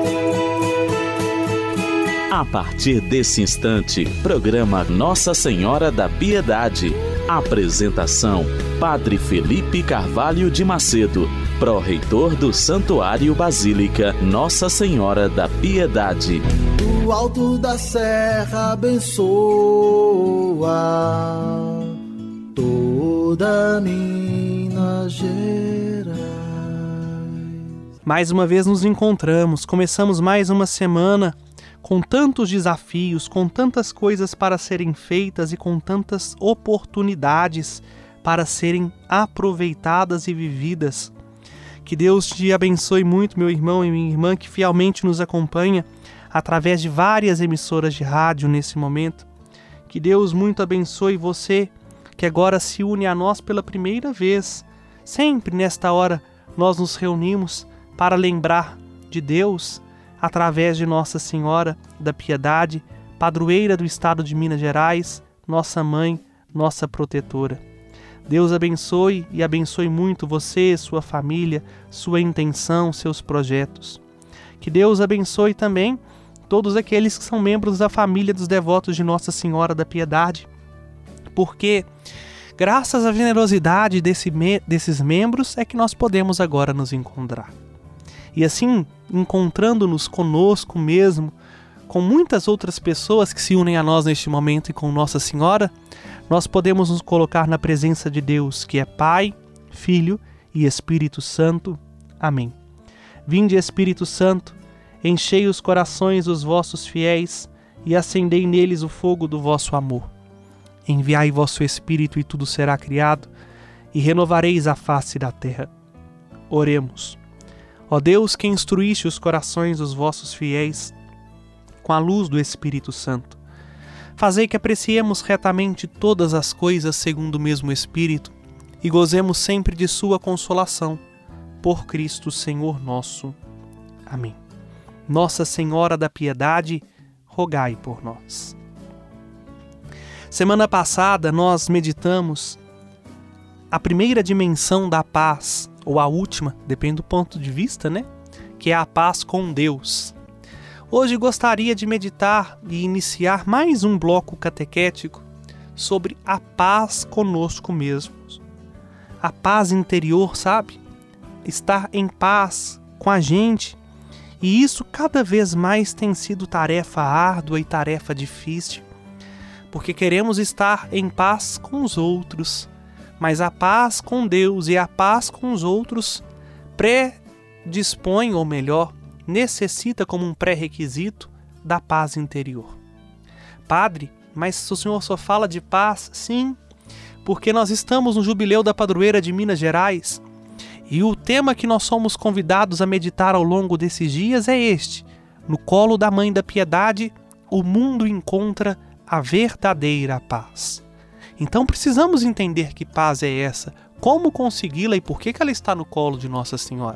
A partir desse instante, programa Nossa Senhora da Piedade. Apresentação: Padre Felipe Carvalho de Macedo, pró-reitor do Santuário Basílica Nossa Senhora da Piedade. Do alto da serra abençoa toda Minas Gerais. Mais uma vez nos encontramos, começamos mais uma semana com tantos desafios, com tantas coisas para serem feitas e com tantas oportunidades para serem aproveitadas e vividas. Que Deus te abençoe muito, meu irmão e minha irmã, que fielmente nos acompanha através de várias emissoras de rádio nesse momento. Que Deus muito abençoe você, que agora se une a nós pela primeira vez. Sempre nesta hora nós nos reunimos para lembrar de Deus, através de Nossa Senhora da Piedade, padroeira do estado de Minas Gerais, nossa mãe, nossa protetora. Deus abençoe e abençoe muito você, sua família, sua intenção, seus projetos. Que Deus abençoe também todos aqueles que são membros da família dos devotos de Nossa Senhora da Piedade, porque graças à generosidade desses membros é que nós podemos agora nos encontrar. E assim, encontrando-nos conosco mesmo, com muitas outras pessoas que se unem a nós neste momento e com Nossa Senhora, nós podemos nos colocar na presença de Deus, que é Pai, Filho e Espírito Santo. Amém. Vinde, Espírito Santo, enchei os corações dos vossos fiéis e acendei neles o fogo do vosso amor. Enviai vosso Espírito e tudo será criado, e renovareis a face da terra. Oremos. Ó Deus, que instruíste os corações dos vossos fiéis com a luz do Espírito Santo, fazei que apreciemos retamente todas as coisas segundo o mesmo Espírito e gozemos sempre de sua consolação. Por Cristo Senhor nosso. Amém. Nossa Senhora da Piedade, rogai por nós. Semana passada nós meditamos a primeira dimensão da paz, ou a última, depende do ponto de vista, né? Que é a paz com Deus. Hoje gostaria de meditar e iniciar mais um bloco catequético sobre a paz conosco mesmos. A paz interior, sabe? Estar em paz com a gente. E isso cada vez mais tem sido tarefa árdua e tarefa difícil, porque queremos estar em paz com os outros, mas a paz com Deus e a paz com os outros predispõe, ou melhor, necessita como um pré-requisito da paz interior. Padre, mas o senhor só fala de paz? Sim, porque nós estamos no jubileu da padroeira de Minas Gerais e o tema que nós somos convidados a meditar ao longo desses dias é este: no colo da Mãe da Piedade, o mundo encontra a verdadeira paz. Então precisamos entender que paz é essa, como consegui-la e por que ela está no colo de Nossa Senhora.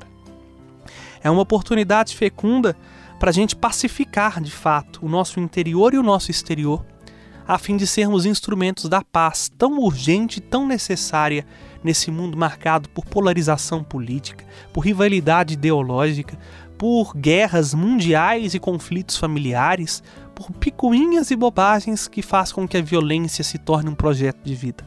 É uma oportunidade fecunda para a gente pacificar de fato o nosso interior e o nosso exterior, a fim de sermos instrumentos da paz tão urgente e tão necessária nesse mundo marcado por polarização política, por rivalidade ideológica, por guerras mundiais e conflitos familiares, por picuinhas e bobagens que faz com que a violência se torne um projeto de vida.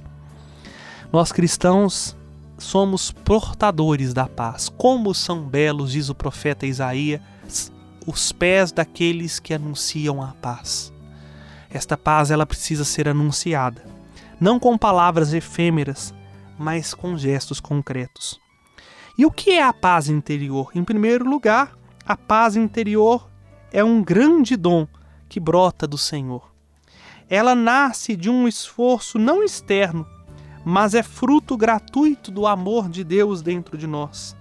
Nós cristãos somos portadores da paz. Como são belos, diz o profeta Isaías, os pés daqueles que anunciam a paz. Esta paz ela precisa ser anunciada, não com palavras efêmeras, mas com gestos concretos. E o que é a paz interior? Em primeiro lugar, a paz interior é um grande dom que brota do Senhor. Ela nasce de um esforço não externo, mas é fruto gratuito do amor de Deus dentro de nós.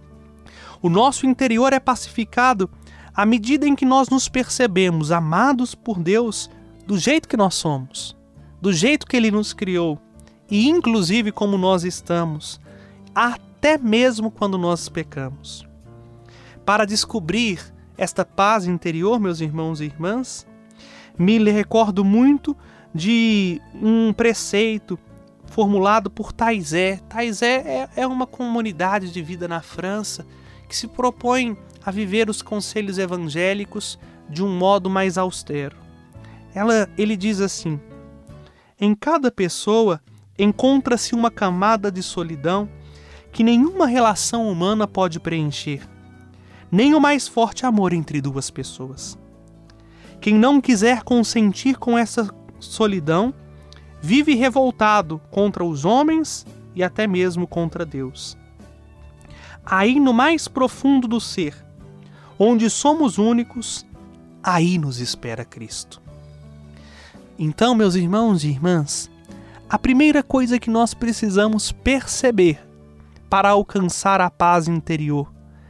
O nosso interior é pacificado à medida em que nós nos percebemos amados por Deus do jeito que nós somos, do jeito que Ele nos criou, e inclusive como nós estamos, até mesmo quando nós pecamos. Para descobrir esta paz interior, meus irmãos e irmãs, me recordo muito de um preceito formulado por Taizé. Taizé é uma comunidade de vida na França que se propõe a viver os conselhos evangélicos de um modo mais austero. Ele diz assim: em cada pessoa encontra-se uma camada de solidão que nenhuma relação humana pode preencher, nem o mais forte amor entre duas pessoas. Quem não quiser consentir com essa solidão, vive revoltado contra os homens e até mesmo contra Deus. Aí no mais profundo do ser, onde somos únicos, aí nos espera Cristo. Então, meus irmãos e irmãs, a primeira coisa que nós precisamos perceber para alcançar a paz interior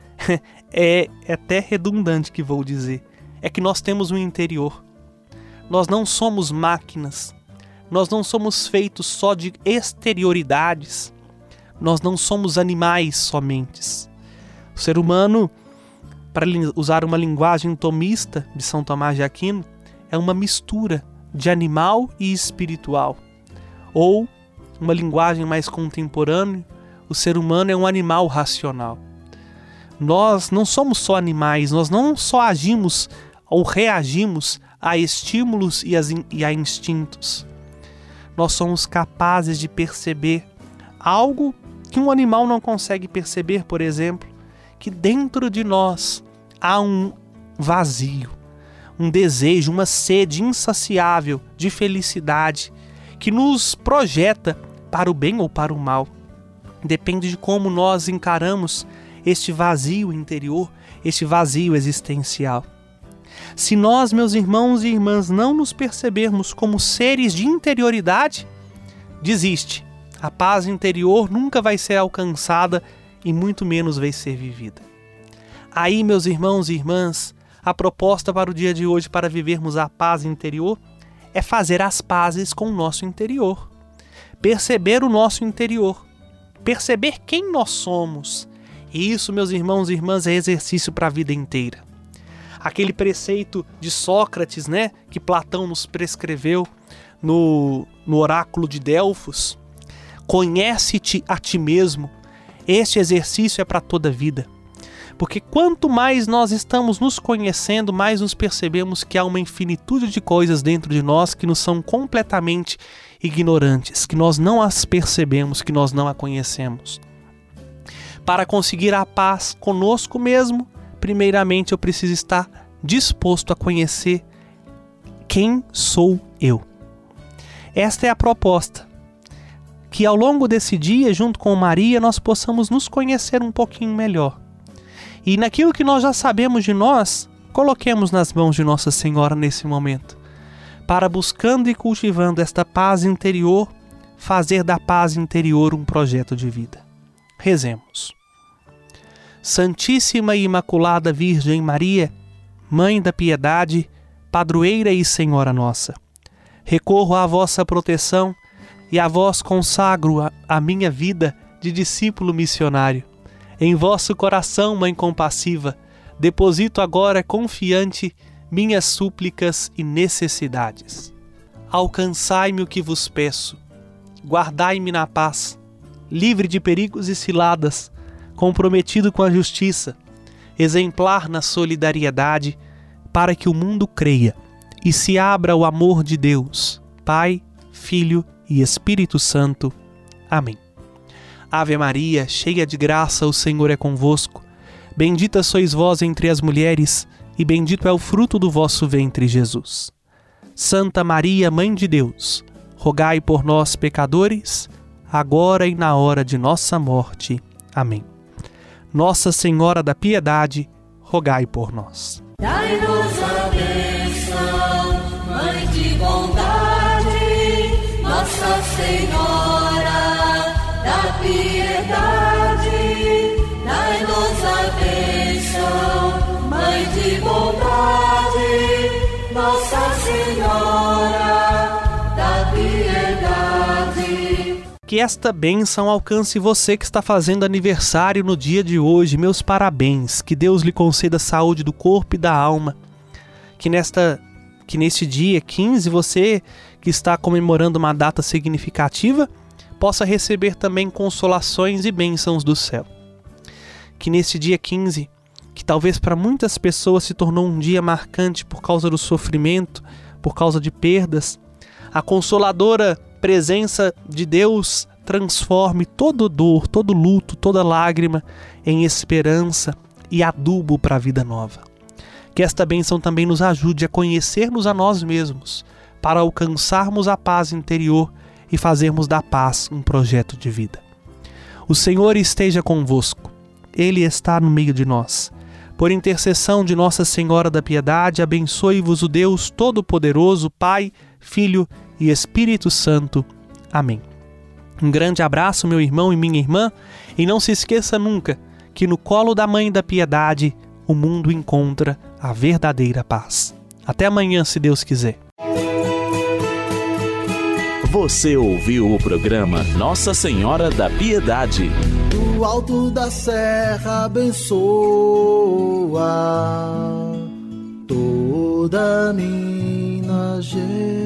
é até redundante que vou dizer, é que nós temos um interior. Nós não somos máquinas, nós não somos feitos só de exterioridades, nós não somos animais somente. O ser humano, para usar uma linguagem tomista de São Tomás de Aquino, é uma mistura de animal e espiritual. Ou, uma linguagem mais contemporânea, o ser humano é um animal racional. Nós não somos só animais, nós não só agimos ou reagimos a estímulos e a instintos. Nós somos capazes de perceber algo que um animal não consegue perceber, por exemplo, que dentro de nós há um vazio, um desejo, uma sede insaciável de felicidade que nos projeta para o bem ou para o mal. Depende de como nós encaramos este vazio interior, este vazio existencial. Se nós, meus irmãos e irmãs, não nos percebermos como seres de interioridade, desiste. A paz interior nunca vai ser alcançada e muito menos vai ser vivida. Aí, meus irmãos e irmãs, a proposta para o dia de hoje para vivermos a paz interior é fazer as pazes com o nosso interior. Perceber o nosso interior. Perceber quem nós somos. E isso, meus irmãos e irmãs, é exercício para a vida inteira. Aquele preceito de Sócrates, né, que Platão nos prescreveu no oráculo de Delfos, conhece-te a ti mesmo. Este exercício é para toda a vida. Porque quanto mais nós estamos nos conhecendo, mais nos percebemos que há uma infinitude de coisas dentro de nós que nos são completamente ignorantes, que nós não as percebemos, que nós não a conhecemos. Para conseguir a paz conosco mesmo, primeiramente eu preciso estar disposto a conhecer quem sou eu. Esta é a proposta. Que ao longo desse dia, junto com Maria, nós possamos nos conhecer um pouquinho melhor. E naquilo que nós já sabemos de nós, coloquemos nas mãos de Nossa Senhora nesse momento, para buscando e cultivando esta paz interior, fazer da paz interior um projeto de vida. Rezemos. Santíssima e Imaculada Virgem Maria, Mãe da Piedade, Padroeira e Senhora nossa, recorro à vossa proteção e a vós consagro a minha vida de discípulo missionário. Em vosso coração, Mãe compassiva, deposito agora confiante minhas súplicas e necessidades. Alcançai-me o que vos peço, guardai-me na paz, livre de perigos e ciladas, comprometido com a justiça, exemplar na solidariedade, para que o mundo creia e se abra ao amor de Deus, Pai, Filho e Espírito Santo. Amém. Ave Maria, cheia de graça, o Senhor é convosco. Bendita sois vós entre as mulheres, e bendito é o fruto do vosso ventre, Jesus. Santa Maria, Mãe de Deus, rogai por nós, pecadores, agora e na hora de nossa morte. Amém. Nossa Senhora da Piedade, rogai por nós. Dai-nos a bênção, Mãe de bondade, Nossa Senhora da Piedade. Dai-nos a bênção, Mãe de bondade, Nossa Senhora da Piedade. Que esta bênção alcance você que está fazendo aniversário no dia de hoje. Meus parabéns. Que Deus lhe conceda saúde do corpo e da alma. Que neste dia 15, você que está comemorando uma data significativa, possa receber também consolações e bênçãos do céu. Que neste dia 15 que talvez para muitas pessoas se tornou um dia marcante por causa do sofrimento, por causa de perdas, a consoladora presença de Deus transforme toda dor, todo luto, toda lágrima em esperança e adubo para a vida nova. Que esta bênção também nos ajude a conhecermos a nós mesmos, para alcançarmos a paz interior e fazermos da paz um projeto de vida. O Senhor esteja convosco, Ele está no meio de nós. Por intercessão de Nossa Senhora da Piedade, abençoe-vos o Deus Todo-Poderoso, Pai, Filho e Espírito Santo. Amém. Um grande abraço, meu irmão e minha irmã, e não se esqueça nunca que no colo da Mãe da Piedade o mundo encontra a verdadeira paz. Até amanhã, se Deus quiser. Você ouviu o programa Nossa Senhora da Piedade. Do alto da serra abençoa toda Minas Gerais.